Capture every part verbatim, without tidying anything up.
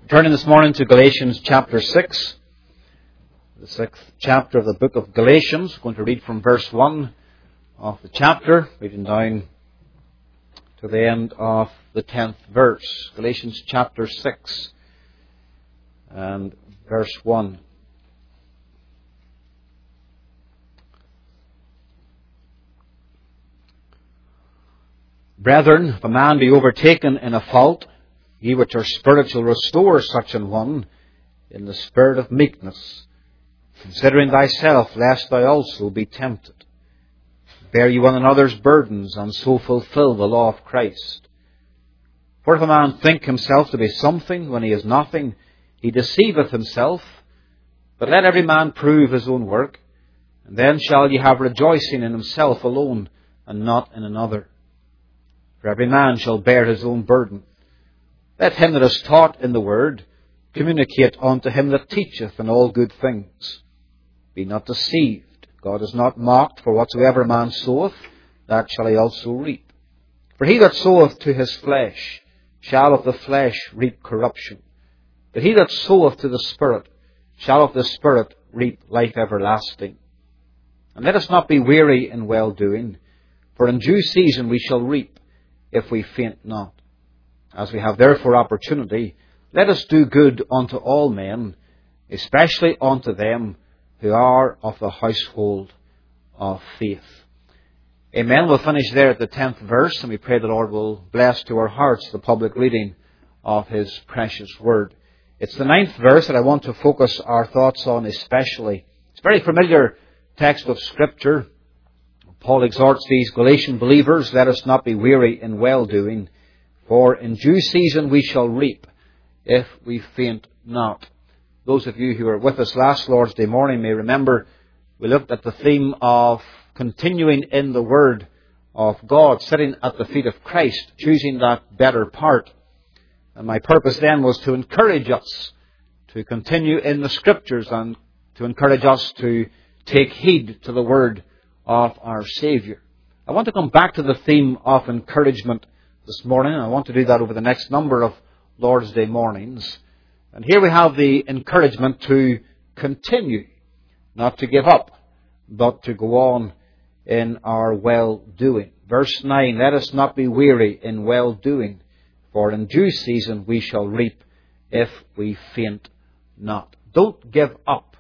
Turning this morning to Galatians chapter six, the sixth chapter of the book of Galatians. I'm going to read from verse one of the chapter, reading down to the end of the tenth verse. Galatians chapter six and verse one. Brethren, if a man be overtaken in a fault, ye which are spiritual, restore such an one in the spirit of meekness, considering thyself, lest thou also be tempted. Bear ye one another's burdens, and so fulfill the law of Christ. For if a man think himself to be something when he is nothing, he deceiveth himself. But let every man prove his own work, and then shall ye have rejoicing in himself alone, and not in another. For every man shall bear his own burden. Let him that is taught in the word communicate unto him that teacheth in all good things. Be not deceived. God is not mocked, for whatsoever man soweth, that shall he also reap. For he that soweth to his flesh shall of the flesh reap corruption. But he that soweth to the Spirit shall of the Spirit reap life everlasting. And let us not be weary in well-doing, for in due season we shall reap, if we faint not. As we have therefore opportunity, let us do good unto all men, especially unto them who are of the household of faith. Amen. We'll finish there at the tenth verse, and we pray the Lord will bless to our hearts the public reading of His precious word. It's the ninth verse that I want to focus our thoughts on especially. It's a very familiar text of Scripture. Paul exhorts these Galatian believers, let us not be weary in well-doing, for in due season we shall reap, if we faint not. Those of you who were with us last Lord's Day morning may remember we looked at the theme of continuing in the Word of God, sitting at the feet of Christ, choosing that better part. And my purpose then was to encourage us to continue in the Scriptures and to encourage us to take heed to the Word of our Saviour. I want to come back to the theme of encouragement this morning. I want to do that over the next number of Lord's Day mornings. And here we have the encouragement to continue, not to give up, but to go on in our well-doing. Verse nine, let us not be weary in well-doing, for in due season we shall reap, if we faint not. Don't give up.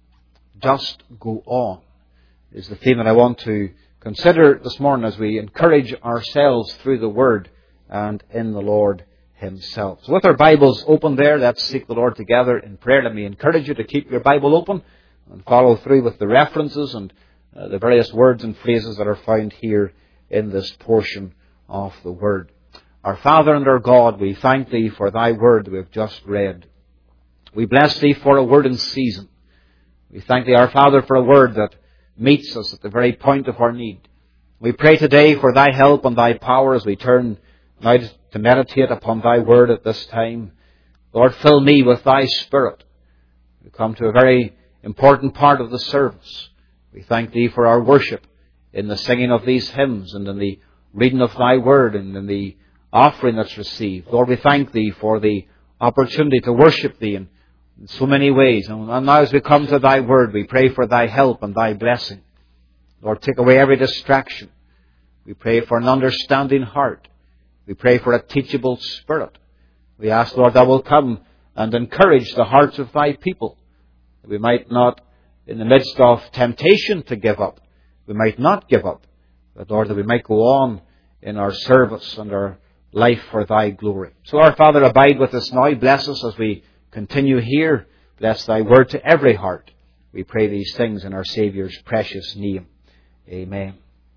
Just go on, is the theme that I want to consider this morning as we encourage ourselves through the Word and in the Lord Himself. So with our Bibles open there, let's seek the Lord together in prayer. Let me encourage you to keep your Bible open and follow through with the references and uh, the various words and phrases that are found here in this portion of the Word. Our Father and our God, we thank Thee for Thy Word that we have just read. We bless Thee for a word in season. We thank Thee, our Father, for a word that meets us at the very point of our need. We pray today for Thy help and Thy power as we turn now to meditate upon Thy word at this time. Lord, fill me with Thy Spirit. We come to a very important part of the service. We thank Thee for our worship in the singing of these hymns and in the reading of Thy word and in the offering that's received. Lord, we thank Thee for the opportunity to worship Thee in so many ways. And now as we come to Thy word, we pray for Thy help and Thy blessing. Lord, take away every distraction. We pray for an understanding heart. We pray for a teachable spirit. We ask, Lord, Thou will come and encourage the hearts of Thy people, that we might not, in the midst of temptation to give up, we might not give up, but, Lord, that we might go on in our service and our life for Thy glory. So, our Father, abide with us now. Bless us as we continue here. Bless Thy word to every heart. We pray these things in our Saviour's precious name. Amen.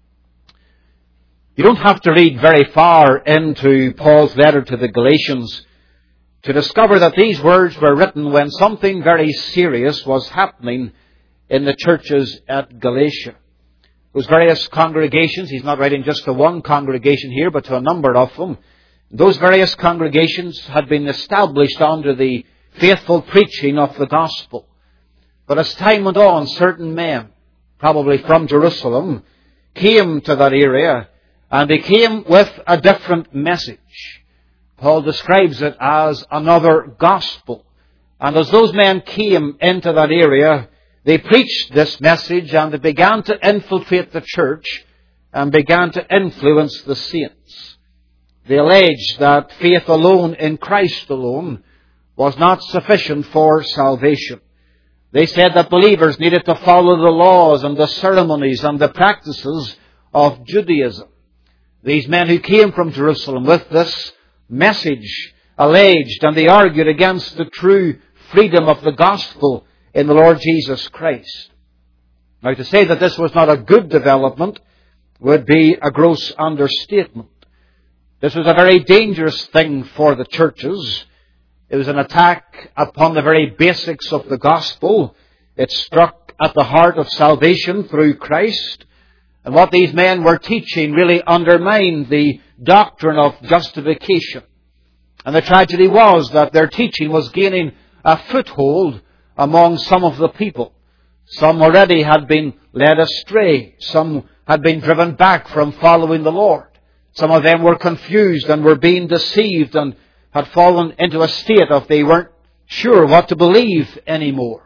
You don't have to read very far into Paul's letter to the Galatians to discover that these words were written when something very serious was happening in the churches at Galatia. Those various congregations, he's not writing just to one congregation here, but to a number of them. Those various congregations had been established under the faithful preaching of the gospel. But as time went on, certain men, probably from Jerusalem, came to that area, and they came with a different message. Paul describes it as another gospel. And as those men came into that area, they preached this message and they began to infiltrate the church and began to influence the saints. They alleged that faith alone in Christ alone was not sufficient for salvation. They said that believers needed to follow the laws and the ceremonies and the practices of Judaism. These men who came from Jerusalem with this message alleged and they argued against the true freedom of the gospel in the Lord Jesus Christ. Now, to say that this was not a good development would be a gross understatement. This was a very dangerous thing for the churches. It was an attack upon the very basics of the gospel. It struck at the heart of salvation through Christ. And what these men were teaching really undermined the doctrine of justification. And the tragedy was that their teaching was gaining a foothold among some of the people. Some already had been led astray. Some had been driven back from following the Lord. Some of them were confused and were being deceived and had fallen into a state of they weren't sure what to believe anymore.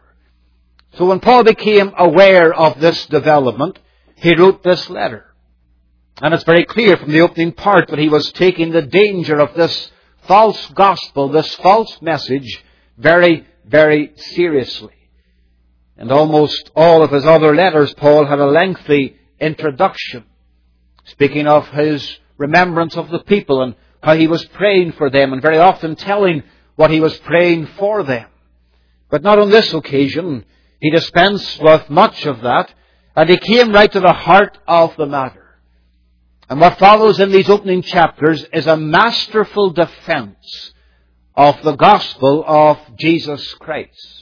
So when Paul became aware of this development, he wrote this letter. And it's very clear from the opening part that he was taking the danger of this false gospel, this false message, very, very seriously. And almost all of his other letters, Paul had a lengthy introduction, speaking of his remembrance of the people and how he was praying for them, and very often telling what he was praying for them. But not on this occasion. He dispensed with much of that, and he came right to the heart of the matter. And what follows in these opening chapters is a masterful defense of the gospel of Jesus Christ.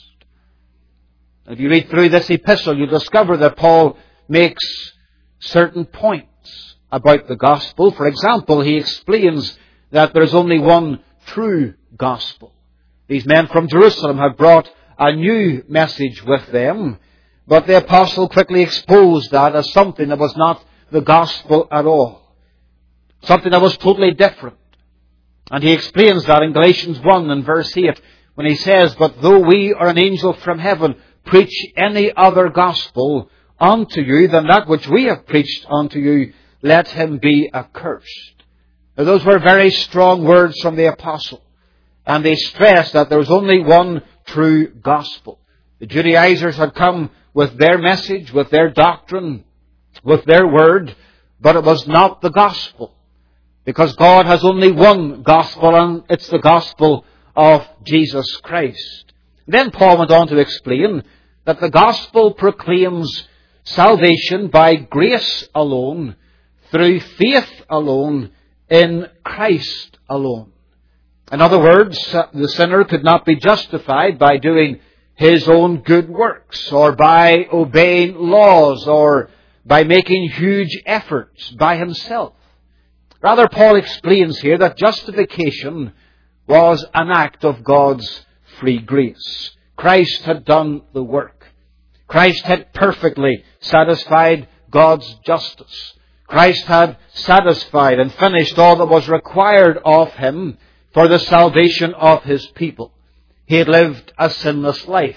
If you read through this epistle, you'll discover that Paul makes certain points about the gospel. For example, he explains that there's only one true gospel. These men from Jerusalem had brought a new message with them, but the apostle quickly exposed that as something that was not the gospel at all. Something that was totally different. And he explains that in Galatians one and verse eight, when he says, "But though we or an angel from heaven preach any other gospel unto you than that which we have preached unto you, let him be accursed." Now, those were very strong words from the apostle. And they stressed that there was only one true gospel. The Judaizers had come with their message, with their doctrine, with their word, but it was not the gospel. Because God has only one gospel, and it's the gospel of Jesus Christ. Then Paul went on to explain that the gospel proclaims salvation by grace alone, through faith alone, in Christ alone. In other words, the sinner could not be justified by doing his own good works, or by obeying laws, or by making huge efforts by himself. Rather, Paul explains here that justification was an act of God's free grace. Christ had done the work. Christ had perfectly satisfied God's justice. Christ had satisfied and finished all that was required of him for the salvation of his people. He had lived a sinless life.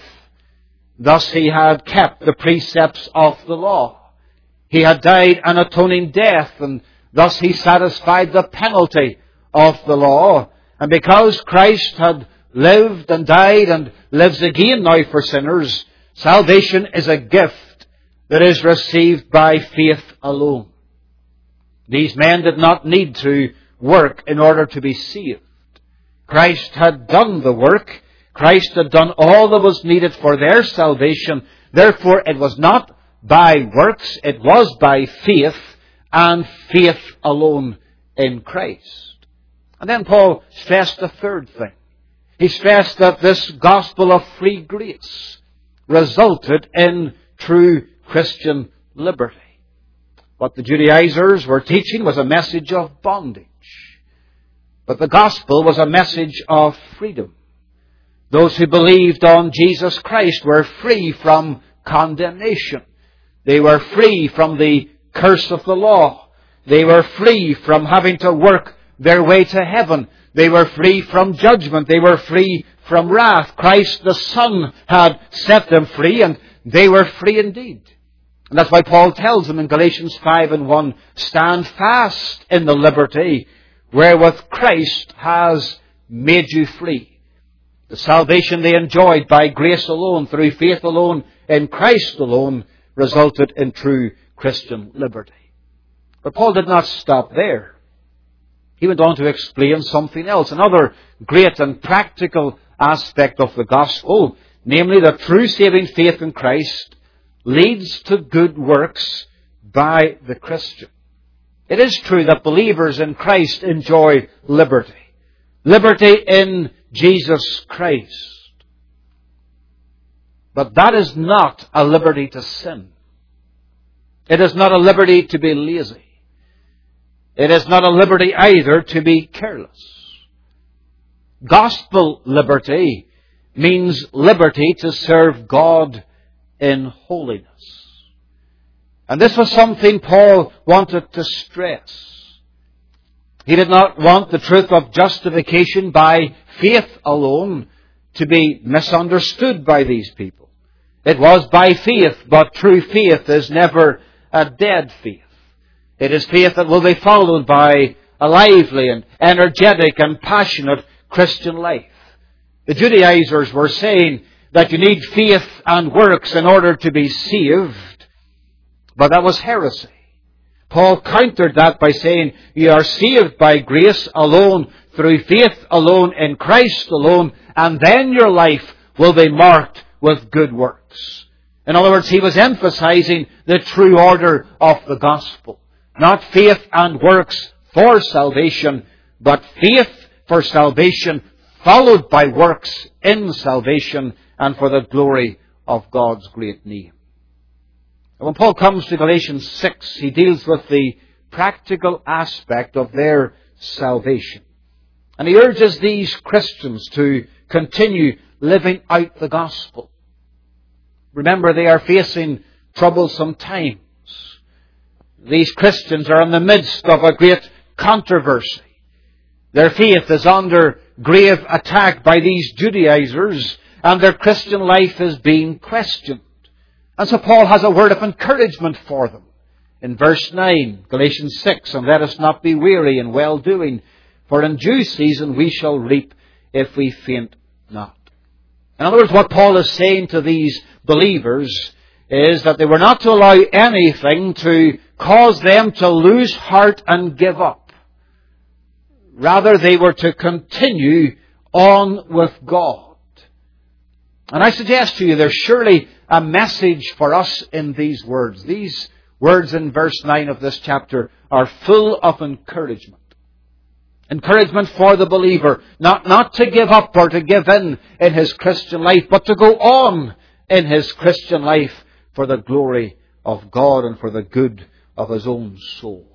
Thus he had kept the precepts of the law. He had died an atoning death, and thus he satisfied the penalty of the law. And because Christ had lived and died and lives again now for sinners, salvation is a gift that is received by faith alone. These men did not need to work in order to be saved. Christ had done the work. Christ had done all that was needed for their salvation. Therefore, it was not by works, it was by faith, and faith alone in Christ. And then Paul stressed the third thing. He stressed that this gospel of free grace resulted in true Christian liberty. What the Judaizers were teaching was a message of bondage. But the gospel was a message of freedom. Those who believed on Jesus Christ were free from condemnation. They were free from the curse of the law. They were free from having to work their way to heaven. They were free from judgment. They were free from wrath. Christ the Son had set them free, and they were free indeed. And that's why Paul tells them in Galatians five and one, stand fast in the liberty wherewith Christ has made you free. The salvation they enjoyed by grace alone, through faith alone, in Christ alone, resulted in true Christian liberty. But Paul did not stop there. He went on to explain something else, another great and practical aspect of the gospel, namely that true saving faith in Christ leads to good works by the Christian. It is true that believers in Christ enjoy liberty. Liberty in Jesus Christ. But that is not a liberty to sin. It is not a liberty to be lazy. It is not a liberty either to be careless. Gospel liberty means liberty to serve God in holiness. And this was something Paul wanted to stress. He did not want the truth of justification by faith alone to be misunderstood by these people. It was by faith, but true faith is never a dead faith. It is faith that will be followed by a lively and energetic and passionate Christian life. The Judaizers were saying that you need faith and works in order to be saved, but that was heresy. Paul countered that by saying you are saved by grace alone, through faith alone, in Christ alone, and then your life will be marked with good works. In other words, he was emphasizing the true order of the gospel. Not faith and works for salvation, but faith for salvation, followed by works in salvation and for the glory of God's great name. When Paul comes to Galatians six, he deals with the practical aspect of their salvation. And he urges these Christians to continue living out the gospel. Remember, they are facing troublesome times. These Christians are in the midst of a great controversy. Their faith is under grave attack by these Judaizers, and their Christian life is being questioned. And so Paul has a word of encouragement for them. In verse nine, Galatians six, and let us not be weary in well-doing, for in due season we shall reap if we faint not. In other words, what Paul is saying to these believers is that they were not to allow anything to cause them to lose heart and give up. Rather, they were to continue on with God. And I suggest to you there's surely a message for us in these words. These words in verse nine of this chapter are full of encouragement. Encouragement for the believer, not, not to give up or to give in in his Christian life, but to go on in his Christian life for the glory of God and for the good of his own soul.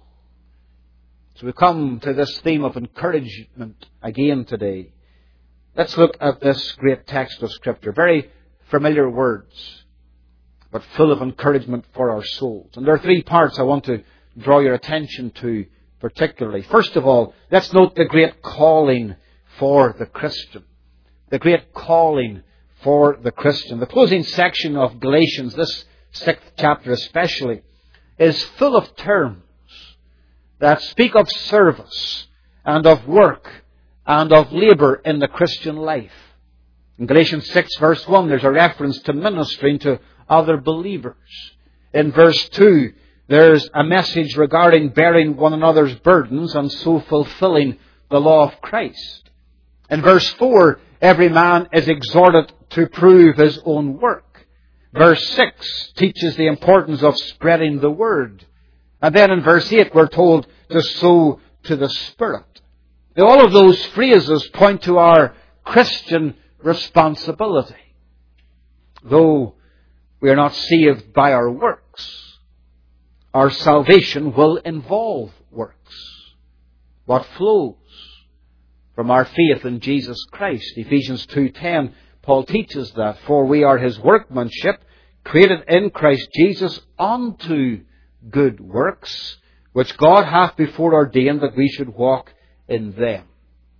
So we come to this theme of encouragement again today. Let's look at this great text of Scripture. Very familiar words, but full of encouragement for our souls. And there are three parts I want to draw your attention to particularly. First of all, let's note the great calling for the Christian. The great calling for the Christian. The closing section of Galatians, this sixth chapter especially, is full of terms that speak of service and of work and of labour in the Christian life. In Galatians six verse one, there's a reference to ministering to other believers. In verse two, there's a message regarding bearing one another's burdens and so fulfilling the law of Christ. In verse four, every man is exhorted to prove his own work. Verse six teaches the importance of spreading the word. And then in verse eight, we're told to sow to the Spirit. Now, all of those phrases point to our Christian responsibility. Though we are not saved by our works, our salvation will involve works. What flows from our faith in Jesus Christ. Ephesians two ten, Paul teaches that, for we are his workmanship, created in Christ Jesus unto good works, which God hath before ordained that we should walk in them.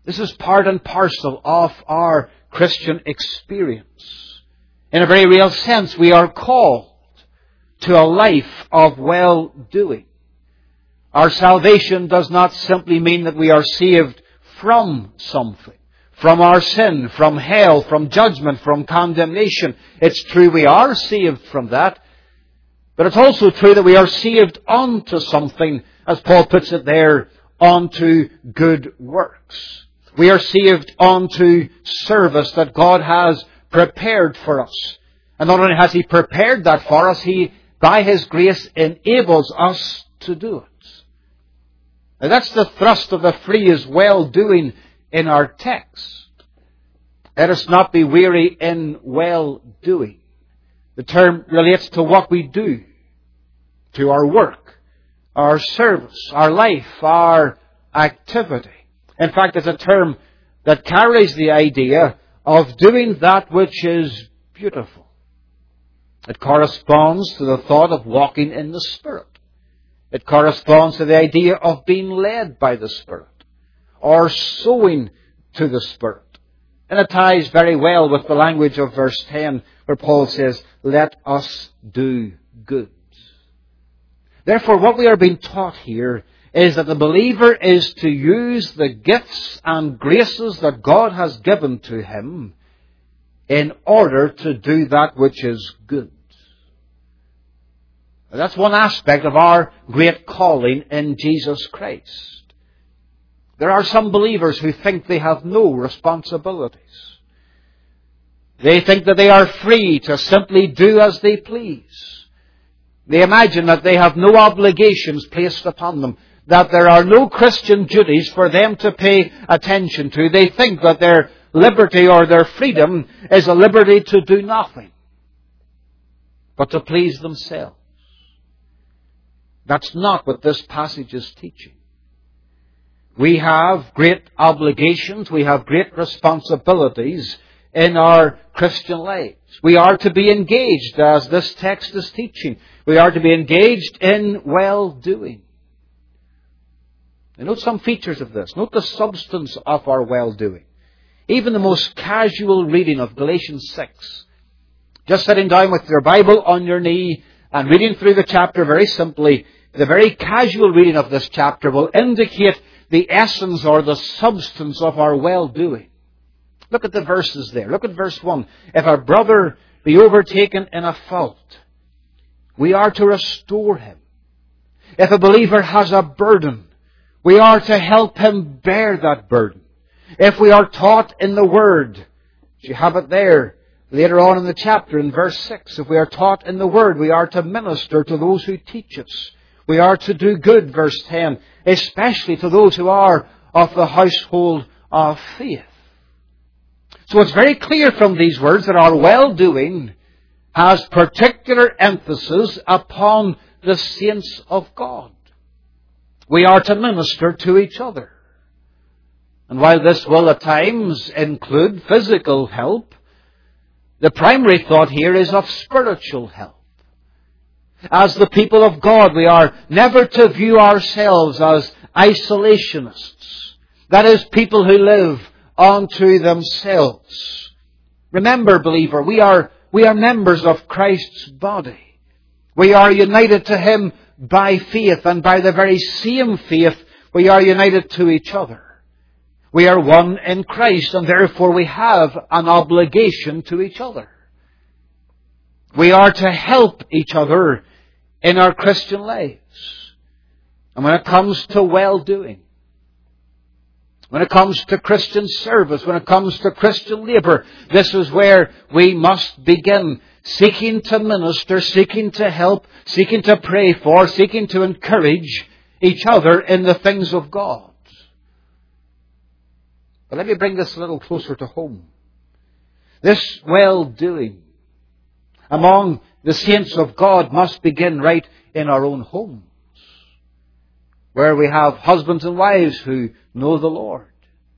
This is part and parcel of our Christian experience. In a very real sense, we are called to a life of well-doing. Our salvation does not simply mean that we are saved from something, from our sin, from hell, from judgment, from condemnation. It's true we are saved from that, but it's also true that we are saved unto something, as Paul puts it there, unto good works. We are saved unto service that God has prepared for us. And not only has He prepared that for us, He, by His grace, enables us to do it. Now that's the thrust of the phrase well-doing in our text. Let us not be weary in well-doing. The term relates to what we do, to our work, our service, our life, our activity. In fact, it's a term that carries the idea of doing that which is beautiful. It corresponds to the thought of walking in the Spirit. It corresponds to the idea of being led by the Spirit, or sowing to the Spirit. And it ties very well with the language of verse ten, where Paul says, let us do good. Therefore, what we are being taught here is that the believer is to use the gifts and graces that God has given to him in order to do that which is good. That's one aspect of our great calling in Jesus Christ. There are some believers who think they have no responsibilities. They think that they are free to simply do as they please. They imagine that they have no obligations placed upon them, that there are no Christian duties for them to pay attention to. They think that their liberty or their freedom is a liberty to do nothing, but to please themselves. That's not what this passage is teaching. We have great obligations, we have great responsibilities in our Christian lives. We are to be engaged, as this text is teaching. We are to be engaged in well-doing. And note some features of this. Note the substance of our well-doing. Even the most casual reading of Galatians six, just sitting down with your Bible on your knee and reading through the chapter very simply, the very casual reading of this chapter will indicate the essence or the substance of our well-doing. Look at the verses there. Look at verse one. If our brother be overtaken in a fault, we are to restore him. If a believer has a burden, we are to help him bear that burden. If we are taught in the Word, you have it there later on in the chapter in verse six. If we are taught in the Word, we are to minister to those who teach us. We are to do good, verse ten, especially to those who are of the household of faith. So it's very clear from these words that our well-doing has particular emphasis upon the saints of God. We are to minister to each other. And while this will at times include physical help, the primary thought here is of spiritual help. As the people of God, we are never to view ourselves as isolationists. That is, people who live unto themselves. Remember, believer, we are, we are members of Christ's body. We are united to Him by faith, and by the very same faith, we are united to each other. We are one in Christ, and therefore we have an obligation to each other. We are to help each other in our Christian lives. And when it comes to well-doing, when it comes to Christian service, when it comes to Christian labour, this is where we must begin, seeking to minister, seeking to help, seeking to pray for, seeking to encourage each other in the things of God. But let me bring this a little closer to home. This well-doing among the saints of God must begin right in our own homes, where we have husbands and wives who know the Lord.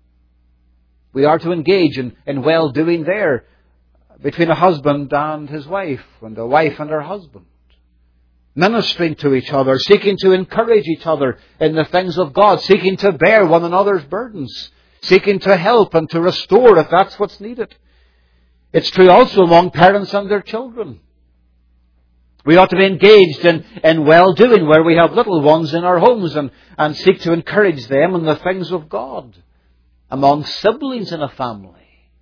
We are to engage in, in well-doing there between a husband and his wife, and a wife and her husband, ministering to each other, seeking to encourage each other in the things of God, seeking to bear one another's burdens, seeking to help and to restore if that's what's needed. It's true also among parents and their children. We ought to be engaged in, in well-doing where we have little ones in our homes and, and seek to encourage them in the things of God. Among siblings in a family,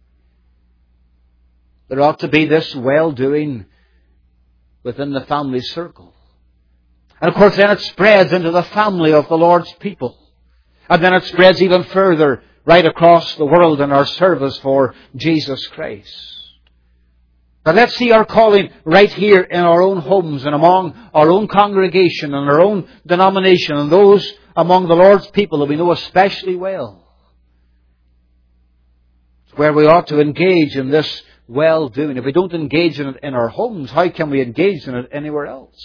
there ought to be this well-doing within the family circle. And of course then it spreads into the family of the Lord's people. And then it spreads even further right across the world in our service for Jesus Christ. But let's see our calling right here in our own homes and among our own congregation and our own denomination and those among the Lord's people that we know especially well. It's where we ought to engage in this well-doing. If we don't engage in it in our homes, how can we engage in it anywhere else?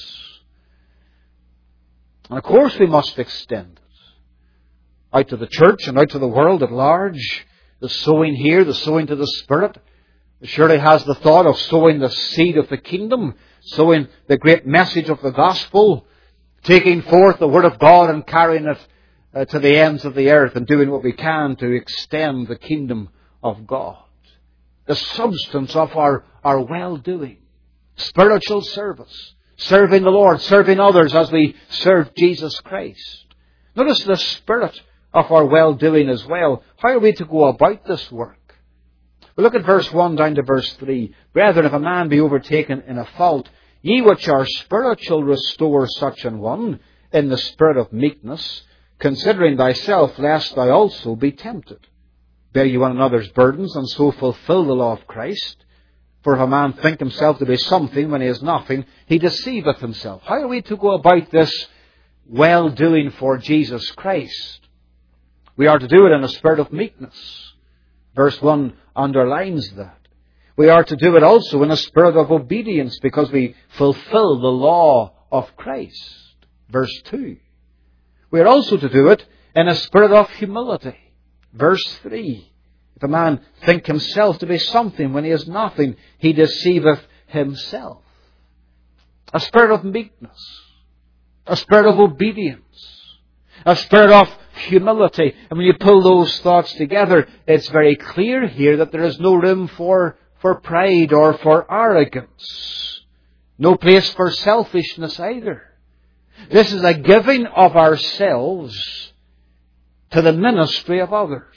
And of course we must extend it out to the church and out to the world at large. The sowing here, the sowing to the Spirit. It surely has the thought of sowing the seed of the kingdom, sowing the great message of the gospel, taking forth the Word of God and carrying it uh, to the ends of the earth and doing what we can to extend the kingdom of God. The substance of our, our well-doing. Spiritual service. Serving the Lord, serving others as we serve Jesus Christ. Notice the spirit of our well-doing as well. How are we to go about this work? We look at verse one down to verse three. Brethren, if a man be overtaken in a fault, ye which are spiritual restore such an one in the spirit of meekness, considering thyself, lest thou also be tempted. Bear ye one another's burdens, and so fulfill the law of Christ. For if a man think himself to be something when he is nothing, he deceiveth himself. How are we to go about this well-doing for Jesus Christ? We are to do it in a spirit of meekness. Verse one underlines that. We are to do it also in a spirit of obedience because we fulfill the law of Christ. Verse two. We are also to do it in a spirit of humility. Verse three. If a man think himself to be something when he is nothing, he deceiveth himself. A spirit of meekness. A spirit of obedience. A spirit of humility. And when you pull those thoughts together, it's very clear here that there is no room for, for pride or for arrogance. No place for selfishness either. This is a giving of ourselves to the ministry of others.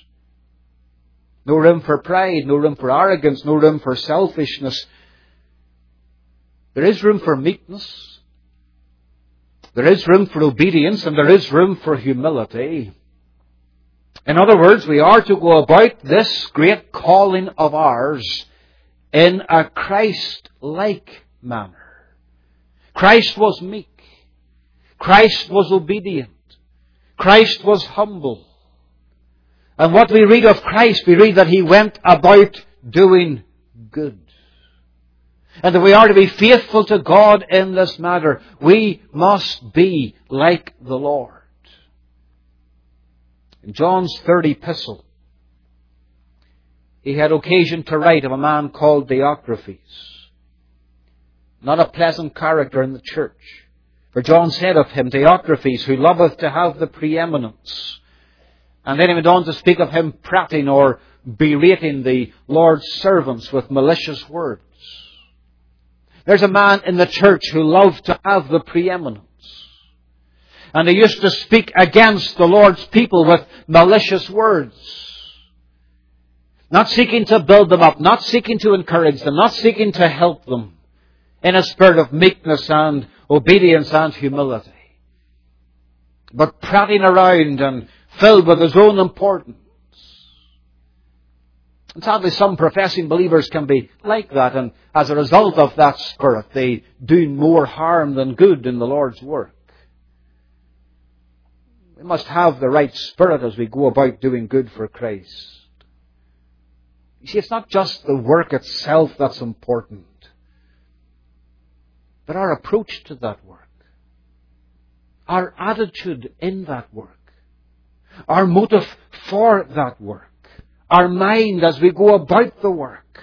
No room for pride, no room for arrogance, no room for selfishness. There is room for meekness. There is room for obedience, and there is room for humility. In other words, we are to go about this great calling of ours in a Christ-like manner. Christ was meek. Christ was obedient. Christ was humble. And what we read of Christ, we read that He went about doing good. And that we are to be faithful to God in this matter. We must be like the Lord. In John's third epistle, he had occasion to write of a man called Diotrephes. Not a pleasant character in the church. For John said of him, Diotrephes, who loveth to have the preeminence. And then he went on to speak of him prating or berating the Lord's servants with malicious words. There's a man in the church who loved to have the preeminence. And he used to speak against the Lord's people with malicious words. Not seeking to build them up, not seeking to encourage them, not seeking to help them in a spirit of meekness and obedience and humility. But prating around and filled with his own importance. And sadly, some professing believers can be like that, and as a result of that spirit, they do more harm than good in the Lord's work. We must have the right spirit as we go about doing good for Christ. You see, it's not just the work itself that's important, but our approach to that work, our attitude in that work, our motive for that work, our mind as we go about the work.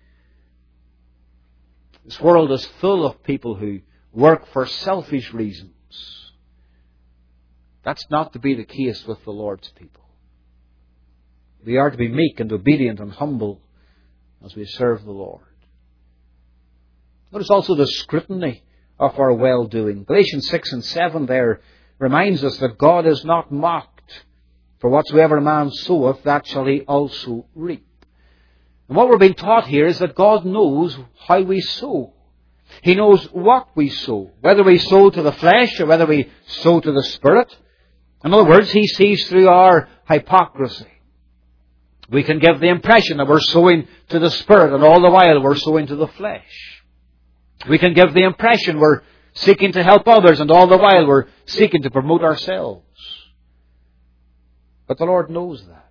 This world is full of people who work for selfish reasons. That's not to be the case with the Lord's people. We are to be meek and obedient and humble as we serve the Lord. Notice also the scrutiny of our well-doing. Galatians six and seven there reminds us that God is not mocked. For whatsoever a man soweth, that shall he also reap. And what we're being taught here is that God knows how we sow. He knows what we sow, whether we sow to the flesh or whether we sow to the Spirit. In other words, He sees through our hypocrisy. We can give the impression that we're sowing to the Spirit, and all the while we're sowing to the flesh. We can give the impression we're seeking to help others, and all the while we're seeking to promote ourselves. But the Lord knows that.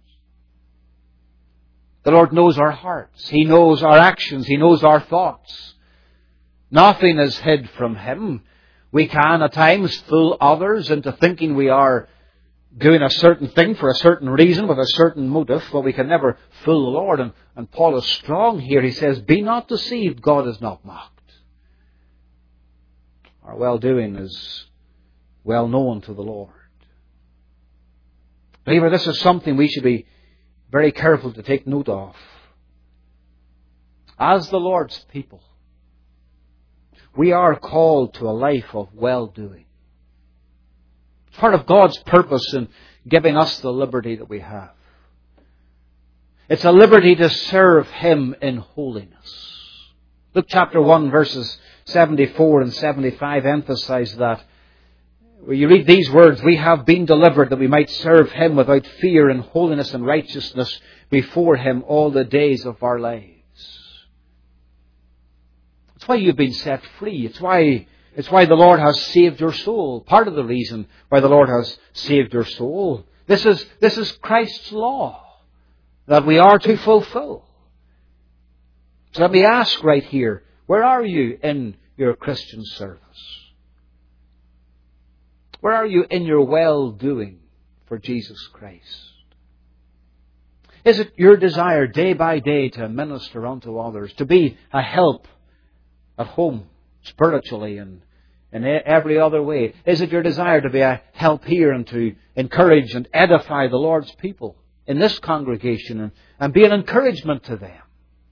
The Lord knows our hearts. He knows our actions. He knows our thoughts. Nothing is hid from Him. We can at times fool others into thinking we are doing a certain thing for a certain reason with a certain motive, but we can never fool the Lord. And, and Paul is strong here. He says, "Be not deceived, God is not mocked." Our well-doing is well known to the Lord. Believer, this is something we should be very careful to take note of. As the Lord's people, we are called to a life of well-doing. It's part of God's purpose in giving us the liberty that we have. It's a liberty to serve Him in holiness. Luke chapter one verses seventy-four and seventy-five emphasize that. Where you read these words, "We have been delivered that we might serve Him without fear in holiness and righteousness before Him all the days of our lives." It's why you've been set free. It's why, it's why the Lord has saved your soul. Part of the reason why the Lord has saved your soul. This is, this is Christ's law that we are to fulfill. So let me ask right here, where are you in your Christian service? Where are you in your well-doing for Jesus Christ? Is it your desire day by day to minister unto others, to be a help at home, spiritually and in every other way? Is it your desire to be a help here and to encourage and edify the Lord's people in this congregation and, and be an encouragement to them?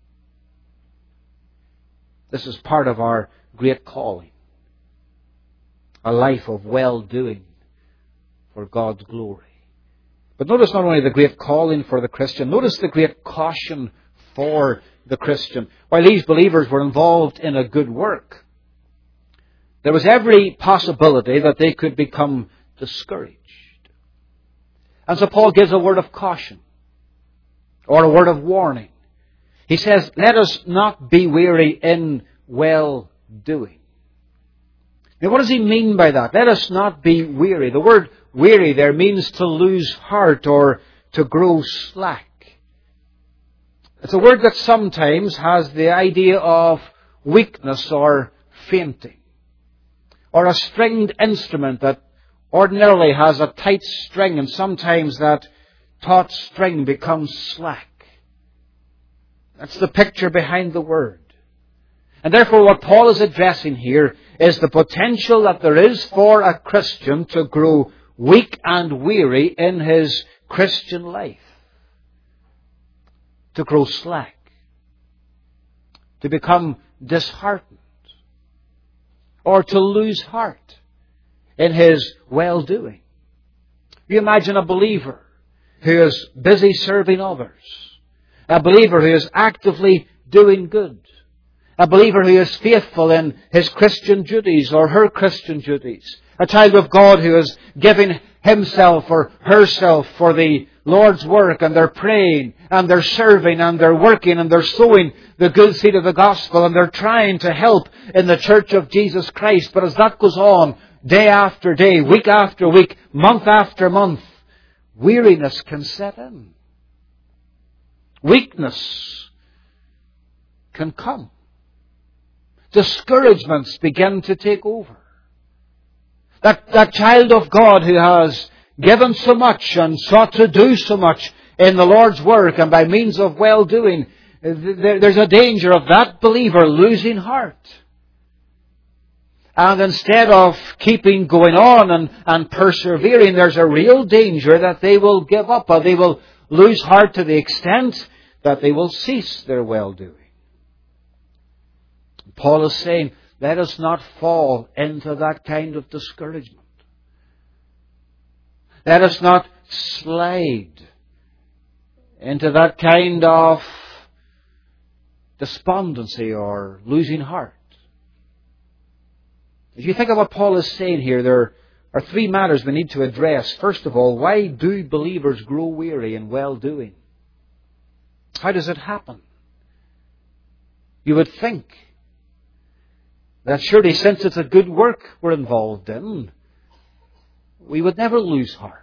This is part of our great calling. A life of well-doing for God's glory. But notice not only the great calling for the Christian, notice the great caution for the Christian. While these believers were involved in a good work, there was every possibility that they could become discouraged. And so Paul gives a word of caution, or a word of warning. He says, "Let us not be weary in well-doing." Now, what does he mean by that? Let us not be weary. The word weary there means to lose heart or to grow slack. It's a word that sometimes has the idea of weakness or fainting. Or a stringed instrument that ordinarily has a tight string, and sometimes that taut string becomes slack. That's the picture behind the word. And therefore what Paul is addressing here is the potential that there is for a Christian to grow weak and weary in his Christian life. To grow slack. To become disheartened. Or to lose heart in his well-doing. You imagine a believer who is busy serving others. A believer who is actively doing good. A believer who is faithful in his Christian duties or her Christian duties. A child of God who is giving himself or herself for the Lord's work, and they're praying and they're serving and they're working and they're sowing the good seed of the gospel and they're trying to help in the church of Jesus Christ. But as that goes on, day after day, week after week, month after month, weariness can set in. Weakness can come. Discouragements begin to take over. That, that child of God who has given so much and sought to do so much in the Lord's work and by means of well-doing, there, there's a danger of that believer losing heart. And instead of keeping going on and, and persevering, there's a real danger that they will give up or they will lose heart to the extent that they will cease their well-doing. Paul is saying, let us not fall into that kind of discouragement. Let us not slide into that kind of despondency or losing heart. If you think of what Paul is saying here, there are three matters we need to address. First of all, why do believers grow weary in well-doing? How does it happen? You would think that surely since it's a good work we're involved in, we would never lose heart.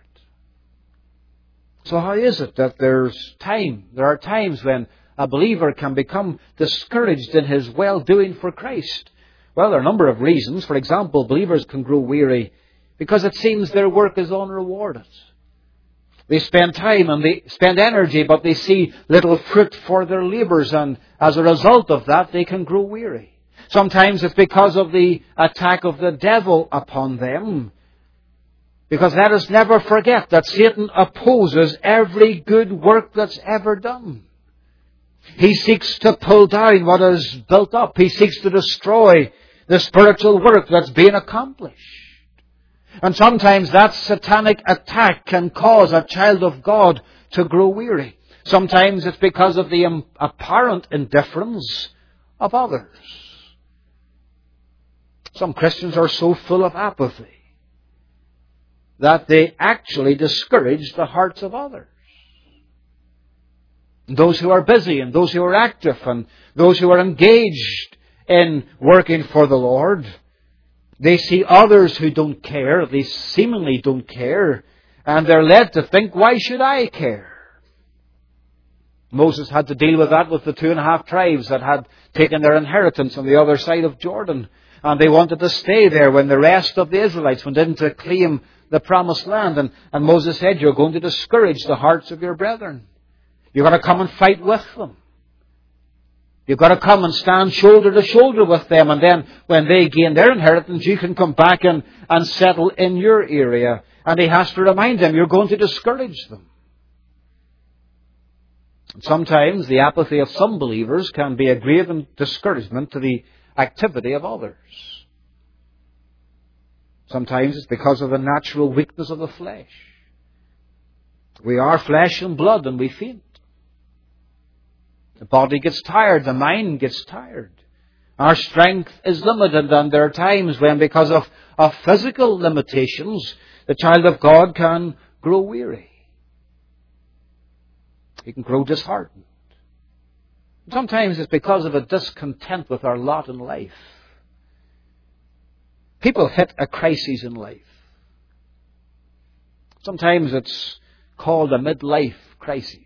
So how is it that there's time, there are times when a believer can become discouraged in his well-doing for Christ? Well, there are a number of reasons. For example, believers can grow weary because it seems their work is unrewarded. They spend time and they spend energy, but they see little fruit for their labours, and as a result of that, they can grow weary. Sometimes it's because of the attack of the devil upon them. Because let us never forget that Satan opposes every good work that's ever done. He seeks to pull down what is built up. He seeks to destroy the spiritual work that's being accomplished. And sometimes that satanic attack can cause a child of God to grow weary. Sometimes it's because of the apparent indifference of others. Some Christians are so full of apathy that they actually discourage the hearts of others. Those who are busy and those who are active and those who are engaged in working for the Lord, they see others who don't care, they seemingly don't care, and they're led to think, why should I care? Moses had to deal with that with the two and a half tribes that had taken their inheritance on the other side of Jordan. And they wanted to stay there when the rest of the Israelites went in to claim the promised land. And, and Moses said, you're going to discourage the hearts of your brethren. You've got to come and fight with them. You've got to come and stand shoulder to shoulder with them. And then when they gain their inheritance, you can come back and, and settle in your area. And he has to remind them, you're going to discourage them. And sometimes the apathy of some believers can be a grave discouragement to the activity of others. Sometimes it's because of the natural weakness of the flesh. We are flesh and blood and we faint. The body gets tired, the mind gets tired. Our strength is limited, and there are times when, because of, of physical limitations, the child of God can grow weary. He can grow disheartened. Sometimes it's because of a discontent with our lot in life. People hit a crisis in life. Sometimes it's called a midlife crisis.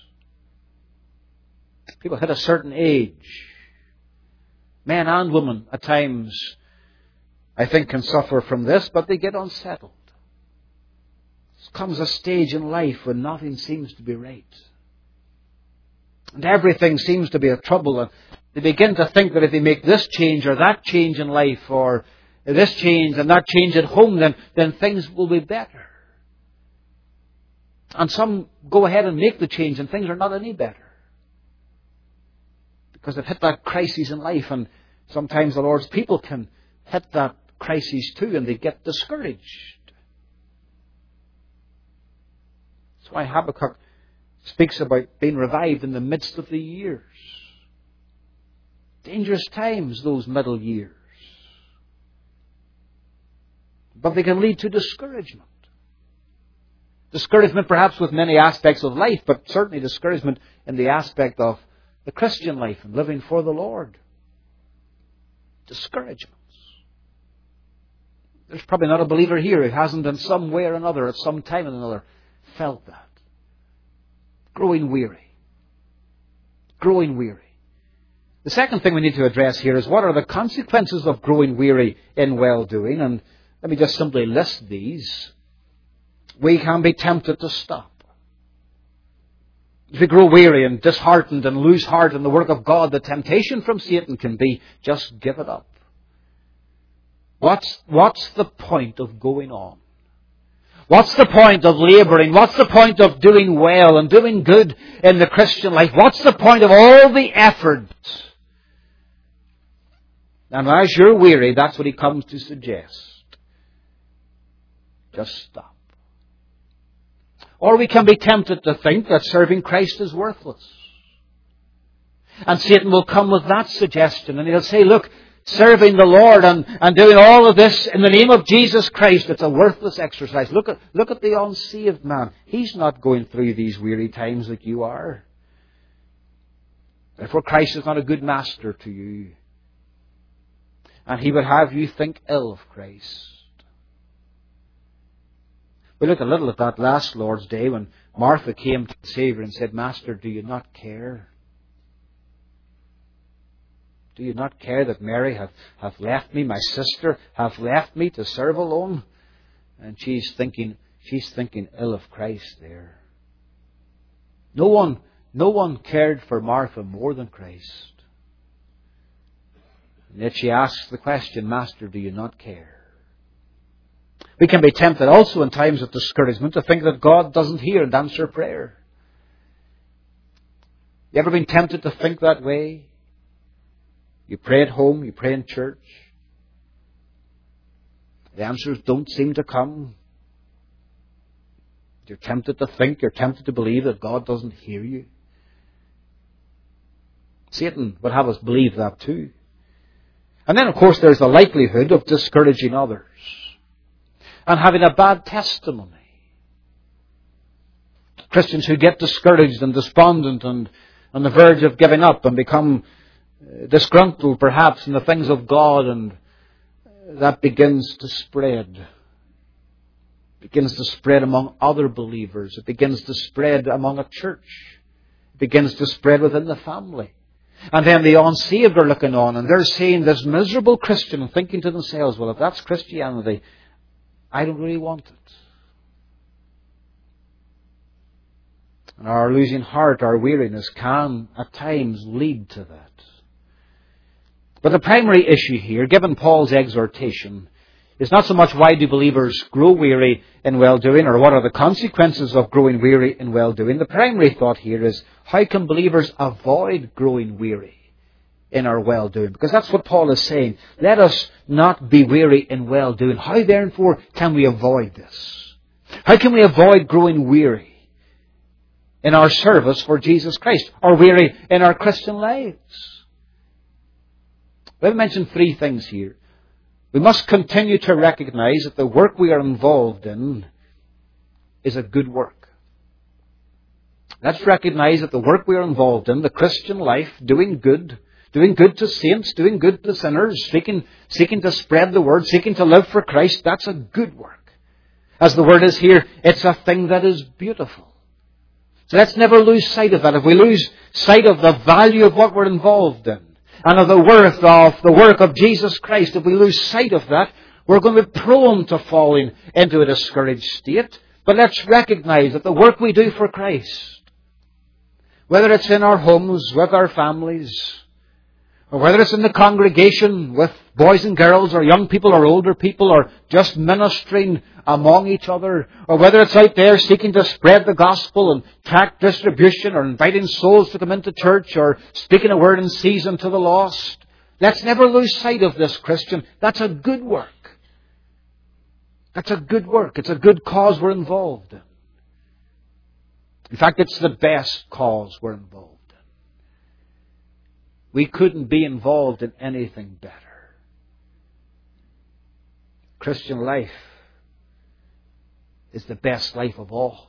People hit a certain age. Men and women at times, I think, can suffer from this, but they get unsettled. There comes a stage in life when nothing seems to be right. And everything seems to be a trouble. And they begin to think that if they make this change or that change in life, or this change and that change at home, then, then things will be better. And some go ahead and make the change and things are not any better. Because they've hit that crisis in life, and sometimes the Lord's people can hit that crisis too, and they get discouraged. That's why Habakkuk speaks about being revived in the midst of the years. Dangerous times, those middle years. But they can lead to discouragement. Discouragement perhaps with many aspects of life, but certainly discouragement in the aspect of the Christian life and living for the Lord. Discouragements. There's probably not a believer here who hasn't in some way or another, at some time or another, felt that. Growing weary. Growing weary. The second thing we need to address here is, what are the consequences of growing weary in well-doing? And let me just simply list these. We can be tempted to stop. If we grow weary and disheartened and lose heart in the work of God, the temptation from Satan can be, just give it up. What's, what's the point of going on? What's the point of labouring? What's the point of doing well and doing good in the Christian life? What's the point of all the effort? And as you're weary, that's what he comes to suggest. Just stop. Or we can be tempted to think that serving Christ is worthless. And Satan will come with that suggestion and he'll say, look, serving the Lord and, and doing all of this in the name of Jesus Christ, it's a worthless exercise. Look at, look at the unsaved man. He's not going through these weary times like you are. Therefore, Christ is not a good master to you. And he would have you think ill of Christ. We look a little at that last Lord's Day when Martha came to the Saviour and said, Master, do you not care? Do you not care that Mary hath, hath left me, my sister hath left me to serve alone? And she's thinking, she's thinking ill of Christ there. No one, no one cared for Martha more than Christ. And yet she asks the question, Master, do you not care? We can be tempted also in times of discouragement to think that God doesn't hear and answer prayer. You ever been tempted to think that way? You pray at home, you pray in church. The answers don't seem to come. You're tempted to think, you're tempted to believe that God doesn't hear you. Satan would have us believe that too. And then, of course, there's the likelihood of discouraging others and having a bad testimony. Christians who get discouraged and despondent and on the verge of giving up and become disgruntled perhaps in the things of God, and that begins to spread. It begins to spread among other believers. It begins to spread among a church. It begins to spread within the family. And then the unsaved are looking on and they're seeing this miserable Christian and thinking to themselves, well, if that's Christianity, I don't really want it. And our losing heart, our weariness can at times lead to that. But the primary issue here, given Paul's exhortation, is not so much why do believers grow weary in well-doing or what are the consequences of growing weary in well-doing. The primary thought here is how can believers avoid growing weary in our well-doing? Because that's what Paul is saying. Let us not be weary in well-doing. How therefore can we avoid this? How can we avoid growing weary in our service for Jesus Christ or weary in our Christian lives? We've mentioned three things here. We must continue to recognize that the work we are involved in is a good work. Let's recognize that the work we are involved in, the Christian life, doing good, doing good to saints, doing good to sinners, seeking, seeking to spread the word, seeking to live for Christ, that's a good work. As the word is here, it's a thing that is beautiful. So let's never lose sight of that. If we lose sight of the value of what we're involved in, and of the worth of the work of Jesus Christ, if we lose sight of that, we're going to be prone to falling into a discouraged state. But let's recognize that the work we do for Christ, whether it's in our homes, with our families, or whether it's in the congregation with boys and girls, or young people or older people, or just ministering among each other, or whether it's out there seeking to spread the gospel and tract distribution, or inviting souls to come into church, or speaking a word in season to the lost. Let's never lose sight of this, Christian. That's a good work. That's a good work. It's a good cause we're involved in. In fact, it's the best cause we're involved in. We couldn't be involved in anything better. Christian life is the best life of all.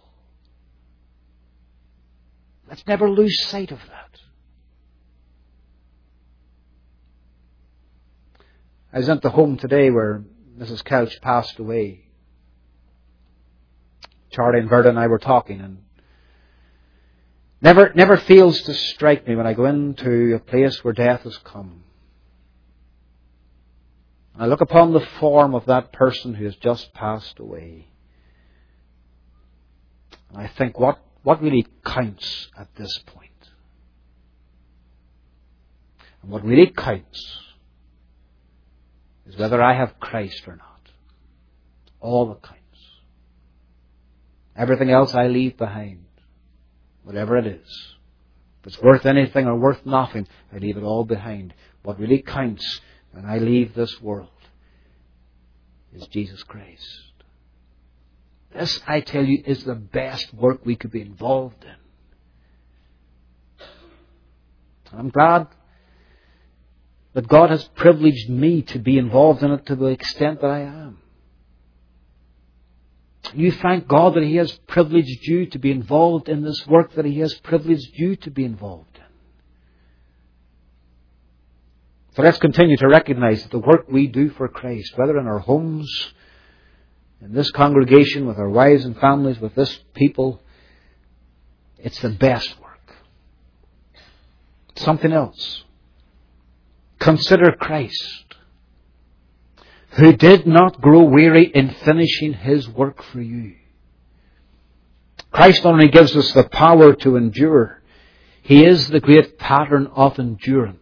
Let's never lose sight of that. I was at the home today where Missus Couch passed away. Charlie and Verda and I were talking, and never, never fails to strike me when I go into a place where death has come. I look upon the form of that person who has just passed away. And I think, what, what really counts at this point? And what really counts is whether I have Christ or not. All that counts. Everything else I leave behind. Whatever it is. If it's worth anything or worth nothing, I leave it all behind. What really counts when I leave this world is Jesus Christ. This, I tell you, is the best work we could be involved in. I'm glad that God has privileged me to be involved in it to the extent that I am. You thank God that He has privileged you to be involved in this work that He has privileged you to be involved in. So let's continue to recognize that the work we do for Christ, whether in our homes, in this congregation, with our wives and families, with this people, it's the best work. Something else. Consider Christ, who did not grow weary in finishing His work for you. Christ not only gives us the power to endure, He is the great pattern of endurance.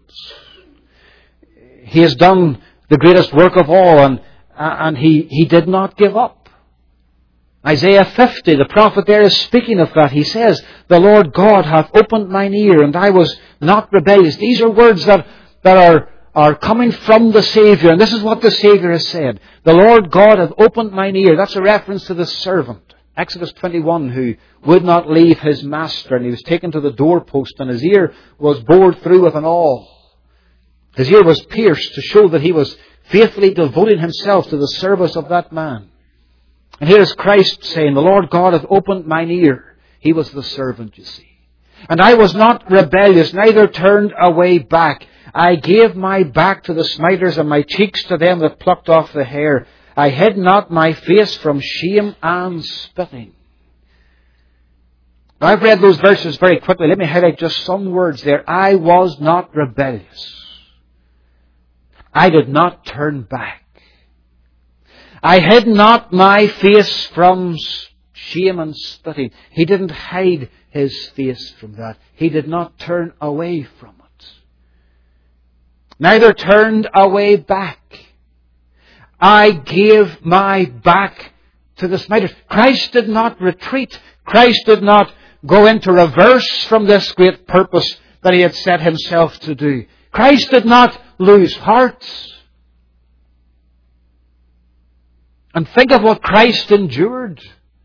He has done the greatest work of all, and, and he, he did not give up. Isaiah fifty, the prophet there is speaking of that. He says, "The Lord God hath opened mine ear, and I was not rebellious." These are words that, that are, are coming from the Saviour, and this is what the Saviour has said. "The Lord God hath opened mine ear." That's a reference to the servant. Exodus twenty-one, who would not leave his master, and he was taken to the doorpost, and his ear was bored through with an awl. His ear was pierced to show that he was faithfully devoting himself to the service of that man. And here is Christ saying, "The Lord God hath opened mine ear." He was the servant, you see. "And I was not rebellious, neither turned away back. I gave my back to the smiters, and my cheeks to them that plucked off the hair. I hid not my face from shame and spitting." Now, I've read those verses very quickly. Let me highlight just some words there. I was not rebellious. I did not turn back. I hid not my face from shame and spitting. He didn't hide His face from that. He did not turn away from it. Neither turned away back. I gave my back to the smiters. Christ did not retreat. Christ did not go into reverse from this great purpose that He had set Himself to do. Christ did not lose heart. And think of what Christ endured.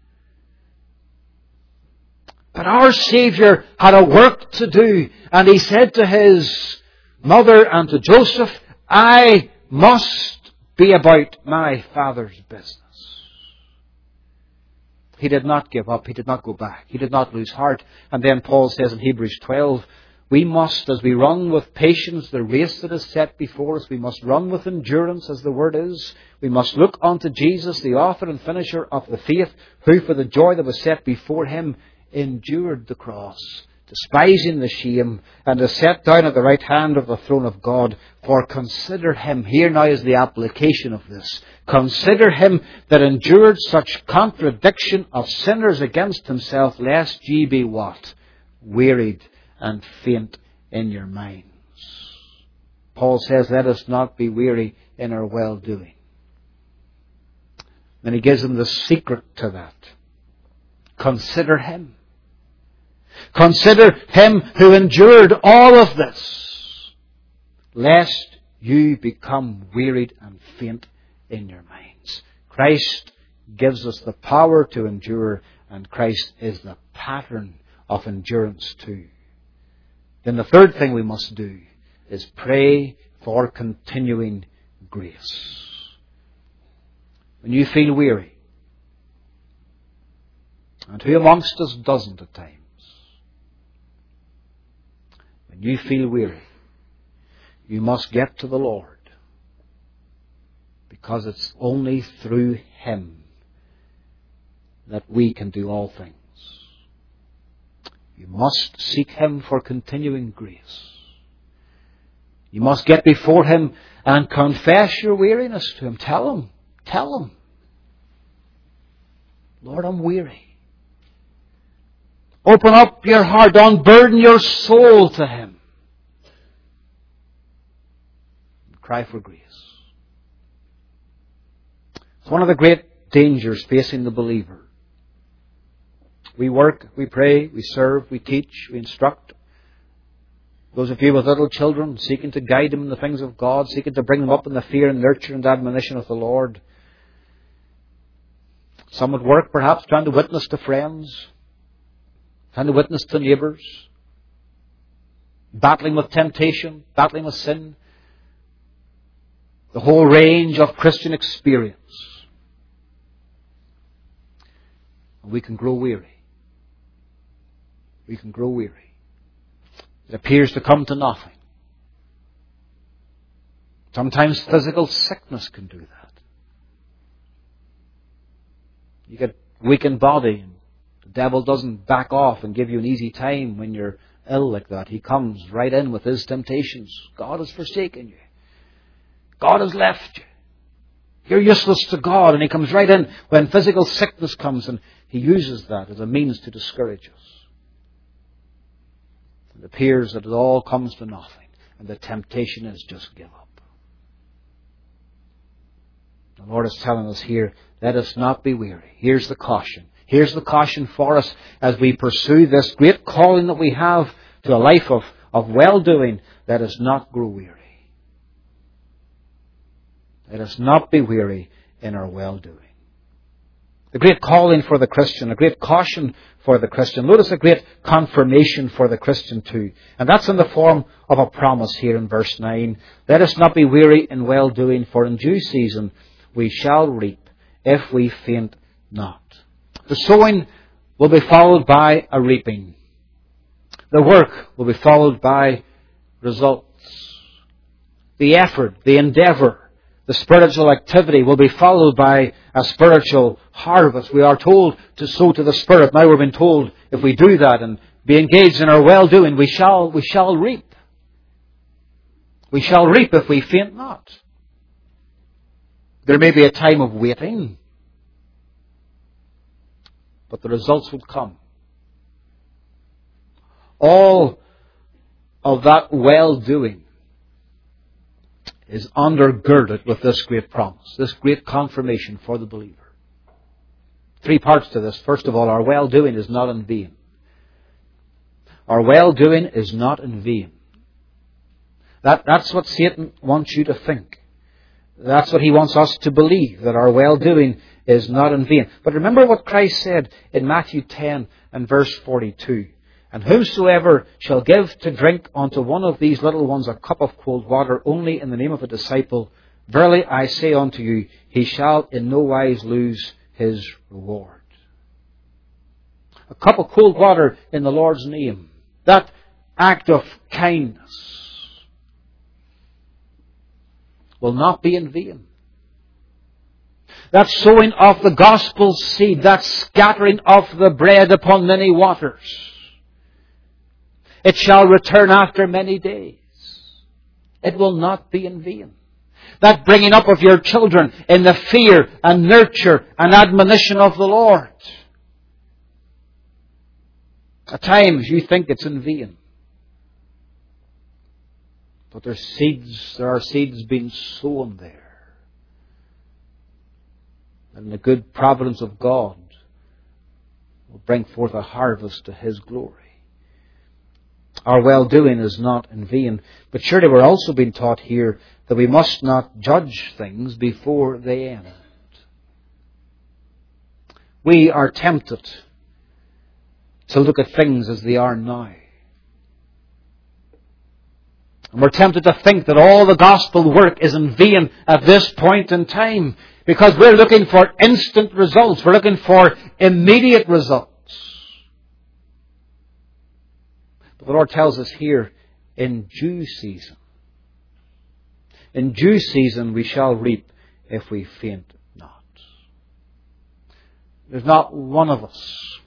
But our Saviour had a work to do, and He said to His mother and to Joseph, "I must be about my Father's business." He did not give up. He did not go back. He did not lose heart. And then Paul says in Hebrews twelve, we must, as we run with patience the race that is set before us, we must run with endurance, as the word is. We must look unto Jesus, the author and finisher of the faith, who for the joy that was set before Him endured the cross, despising the shame, and is set down at the right hand of the throne of God. For consider Him, here now is the application of this, consider Him that endured such contradiction of sinners against Himself, lest ye be what? Wearied and faint in your minds. Paul says, let us not be weary in our well-doing. Then he gives them the secret to that. Consider Him. Consider Him who endured all of this, lest you become wearied and faint in your minds. Christ gives us the power to endure, and Christ is the pattern of endurance too. Then the third thing we must do is pray for continuing grace. When you feel weary, and who amongst us doesn't at times, when you feel weary, you must get to the Lord, because it's only through Him that we can do all things. You must seek Him for continuing grace. You must get before Him and confess your weariness to Him. Tell Him. Tell Him. Lord, I'm weary. Open up your heart. Unburden your soul to Him. And cry for grace. It's one of the great dangers facing the believer, We work, we pray, we serve, we teach, we instruct. Those of you with little children, seeking to guide them in the things of God, seeking to bring them up in the fear and nurture and admonition of the Lord. Some at work, perhaps, trying to witness to friends, trying to witness to neighbours, battling with temptation, battling with sin. The whole range of Christian experience. And we can grow weary. We can grow weary. It appears to come to nothing. Sometimes physical sickness can do that. You get weak in body, and the devil doesn't back off and give you an easy time when you're ill like that. He comes right in with his temptations. God has forsaken you. God has left you. You're useless to God. And He comes right in when physical sickness comes, and He uses that as a means to discourage us. It appears that it all comes to nothing, and the temptation is just give up. The Lord is telling us here, let us not be weary. Here's the caution. Here's the caution for us as we pursue this great calling that we have to a life of, of well-doing. Let us not grow weary. Let us not be weary in our well-doing. A great calling for the Christian, a great caution for the Christian. Notice a great confirmation for the Christian too. And that's in the form of a promise here in verse nine. Let us not be weary in well-doing, for in due season we shall reap if we faint not. The sowing will be followed by a reaping. The work will be followed by results. The effort, the endeavour, the spiritual activity will be followed by a spiritual harvest. We are told to sow to the Spirit. Now we're being told if we do that and be engaged in our well-doing, we shall, we shall reap. We shall reap if we faint not. There may be a time of waiting, but the results will come. All of that well-doing is undergirded with this great promise, this great confirmation for the believer. Three parts to this. First of all, our well-doing is not in vain. Our well-doing is not in vain. That, that's what Satan wants you to think. That's what he wants us to believe, that our well-doing is not in vain. But remember what Christ said in Matthew ten and verse forty-two. And whosoever shall give to drink unto one of these little ones a cup of cold water only in the name of a disciple, verily I say unto you, he shall in no wise lose his reward. A cup of cold water in the Lord's name. That act of kindness will not be in vain. That sowing of the gospel seed, that scattering of the bread upon many waters, it shall return after many days. It will not be in vain. That bringing up of your children in the fear and nurture and admonition of the Lord. At times you think it's in vain. But there's seeds, there are seeds being sown there. And the good providence of God will bring forth a harvest to His glory. Our well-doing is not in vain. But surely we're also being taught here that we must not judge things before they end. We are tempted to look at things as they are now. And we're tempted to think that all the gospel work is in vain at this point in time, because we're looking for instant results. We're looking for immediate results. But the Lord tells us here, in due season. In due season we shall reap if we faint not. There's not one of us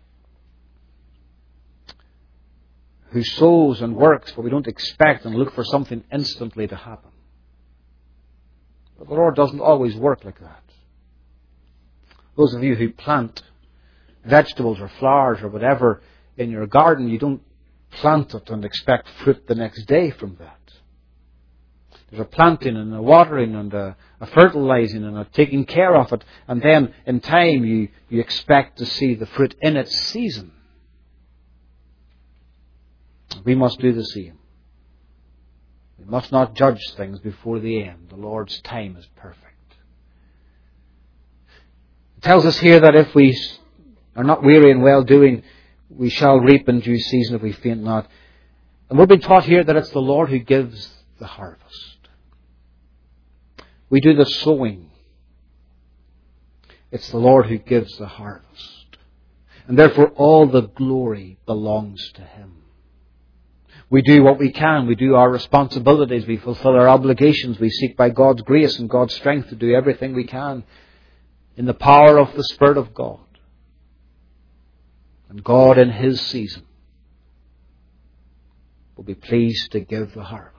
who sows and works, but we don't expect and look for something instantly to happen. But the Lord doesn't always work like that. Those of you who plant vegetables or flowers or whatever in your garden, you don't plant it and expect fruit the next day from that. There's a planting and a watering and a, a fertilizing and a taking care of it. And then in time you, you expect to see the fruit in its season. We must do the same. We must not judge things before the end. The Lord's time is perfect. It tells us here that if we are not weary in well-doing, we shall reap in due season if we faint not. And we've been taught here that it's the Lord who gives the harvest. We do the sowing. It's the Lord who gives the harvest. And therefore all the glory belongs to Him. We do what we can. We do our responsibilities. We fulfill our obligations. We seek by God's grace and God's strength to do everything we can in the power of the Spirit of God. And God in His season will be pleased to give the harvest.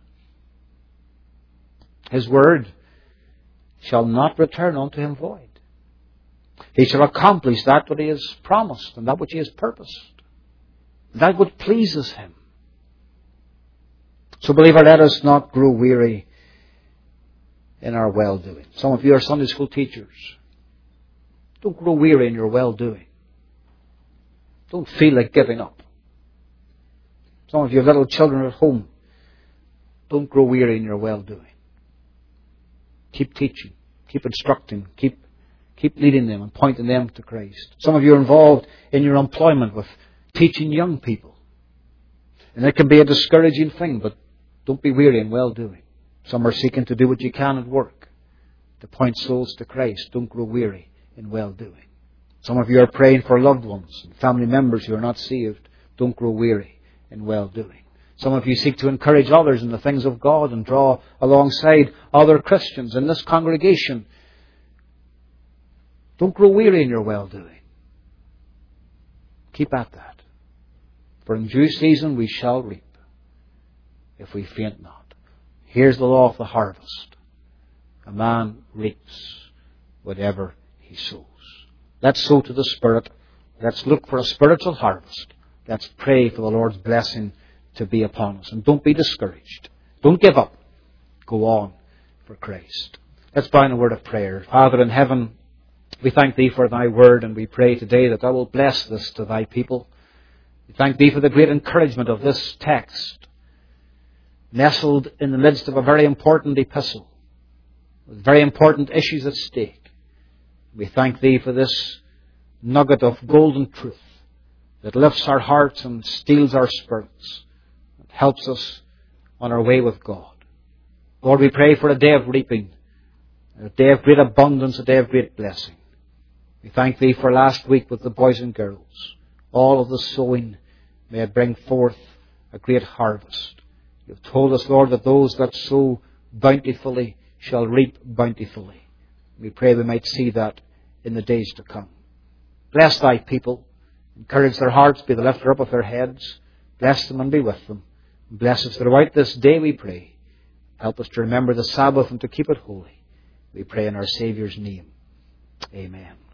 His word shall not return unto Him void. He shall accomplish that which He has promised and that which He has purposed. That which pleases Him. So, believer, let us not grow weary in our well-doing. Some of you are Sunday school teachers. Don't grow weary in your well-doing. Don't feel like giving up. Some of you have little children at home. Don't grow weary in your well-doing. Keep teaching. Keep instructing. Keep, keep leading them and pointing them to Christ. Some of you are involved in your employment with teaching young people. And it can be a discouraging thing, but don't be weary in well-doing. Some are seeking to do what you can at work to point souls to Christ. Don't grow weary in well-doing. Some of you are praying for loved ones and family members who are not saved. Don't grow weary in well-doing. Some of you seek to encourage others in the things of God and draw alongside other Christians in this congregation. Don't grow weary in your well-doing. Keep at that. For in due season we shall reap if we faint not. Here's the law of the harvest. A man reaps whatever he sows. Let's sow to the Spirit. Let's look for a spiritual harvest. Let's pray for the Lord's blessing to be upon us. And don't be discouraged. Don't give up. Go on for Christ. Let's bow in a word of prayer. Father in heaven, we thank Thee for Thy word, and we pray today that Thou wilt bless this to Thy people. We thank Thee for the great encouragement of this text, nestled in the midst of a very important epistle, with very important issues at stake. We thank Thee for this nugget of golden truth that lifts our hearts and steels our spirits, and helps us on our way with God. Lord, we pray for a day of reaping, a day of great abundance, a day of great blessing. We thank Thee for last week with the boys and girls. All of the sowing may it bring forth a great harvest. You have told us, Lord, that those that sow bountifully shall reap bountifully. We pray we might see that in the days to come. Bless Thy people. Encourage their hearts. Be the lifter up of their heads. Bless them and be with them. Bless us throughout this day, we pray. Help us to remember the Sabbath and to keep it holy. We pray in our Saviour's name. Amen.